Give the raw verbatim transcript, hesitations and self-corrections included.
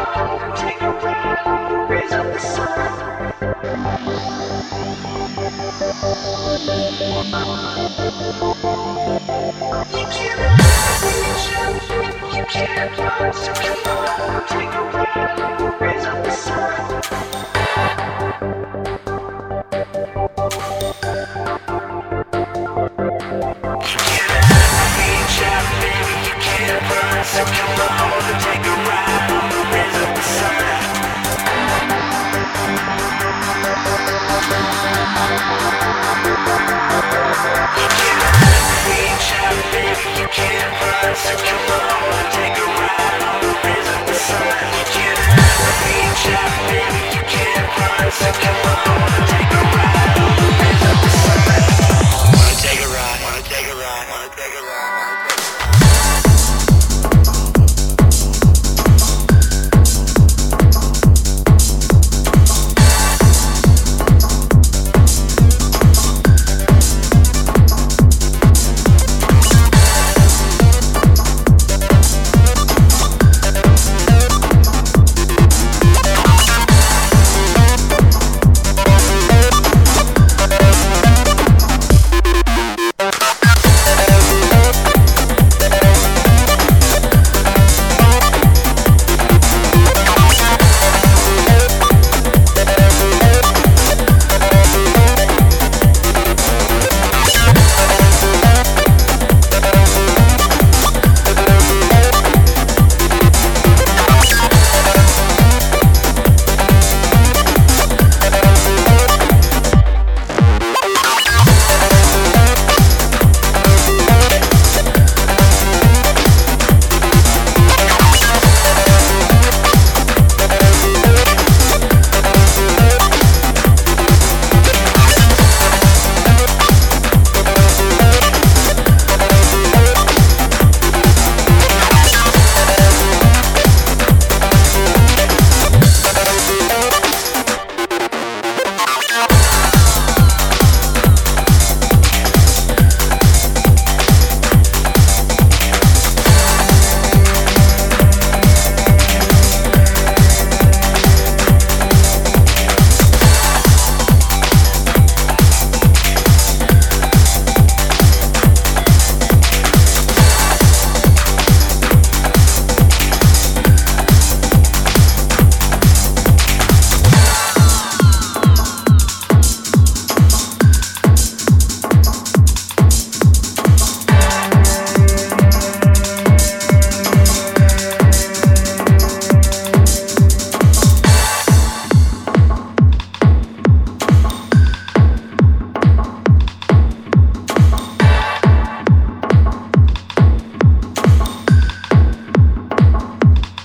Take a ride, raise up the sun. You can't reach, you can't run, so come on, take a ride, raise up the sun. You can't reach out, baby, you can't run, so come on, take a ride, raise up the sun. You can't reach out, baby, you can't run, so come on, take a ride, raise up the sun. You can't reach out, baby, you can't run, so come on.